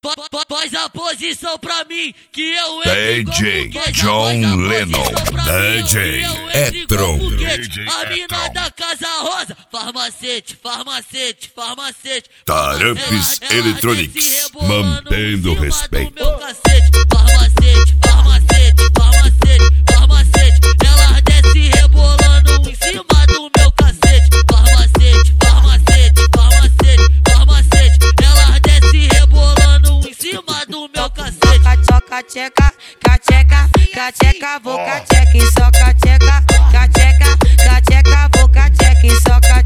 Faz a posição pra mim, que eu DJ John Lennon, DJ Etron, a mina da Casa Rosa, farmacete, farmacete, farmacete. Tarumps Electronics, mantendo o respeito. Farmacete, farmacete, farmacete, farmacete. Ela desce rebolando em cima do meu cacete. Farmacete, farmacete, farmacete, farmacete. Ela desce rebolando em cima do meu cacete. Cacheca, cacheca, cacheca, vou cacheca e só cacheca, cacheca, cacheca, vou cacheca e só cacheca.